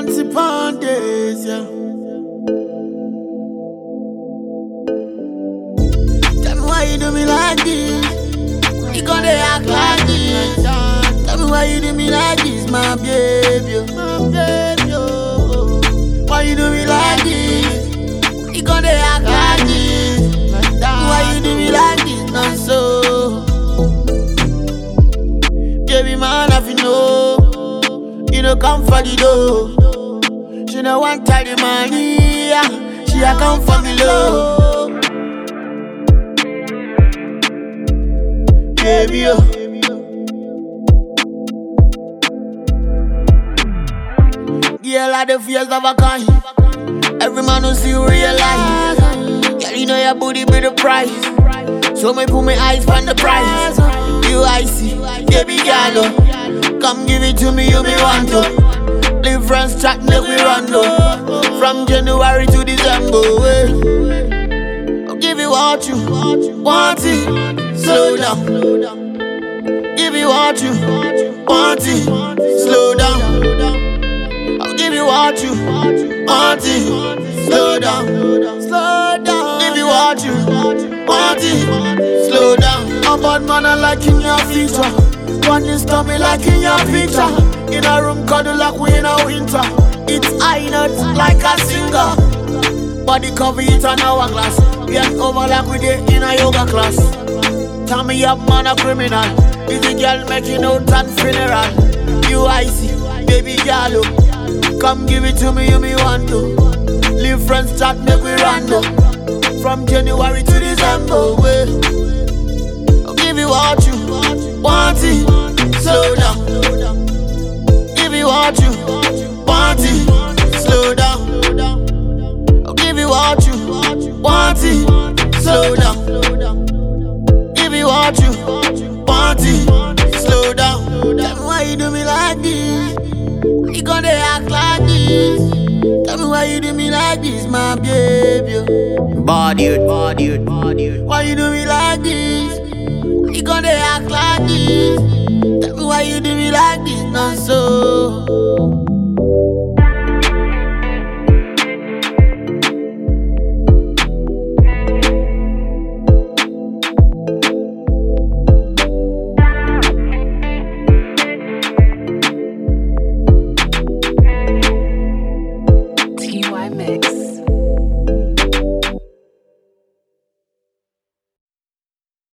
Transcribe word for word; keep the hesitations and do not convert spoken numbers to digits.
Months upon days, yeah. Tell me why you do me like this. You gonna act like this. Tell me why you do me like this, my baby. My baby. Why you do me like this? You gonna act like this. Tell me why you do me like this, not so. Baby man, if you know, you know come for the dough. She no want tell the money, yeah. She a come for me low. Baby, oh. Girl, like the fears of a kind. Every man who see you realize. Girl, you know your booty be the price. So me put my eyes on the price. You icy, baby girl, oh. Come give it to me, you me want to. Live friends chat, make we run though. From January to December, eh. I'll give you what you want it. Slow down. Give you what you want it. Slow down. I'll give you what you want it. Slow down. Slow down. Give you what you want it. Slow down. A bad man I like in your feature. One is tummy like in your picture. In a room cuddle like we in a winter. It's high not like a singer. Body cover it on hourglass. Bend over like we did in a yoga class. Tell me up man a criminal. Is the girl making out and funeral? You icy, baby girl, oh. Come give it to me, you me want to. Live friends chat, make we random. From January to December, way. I'll give you what you want it. Slow down. Give you what you want it. Slow down. I'll give you what you want it. Slow down. Give you what you want it. Slow down. Tell me why you do me like this. You gonna act like this. Tell me why you do me like this, my baby. Body, body, body. Why you do me like this? You gonna act like this. Tell me why you do me like this, not so. T Y Mix.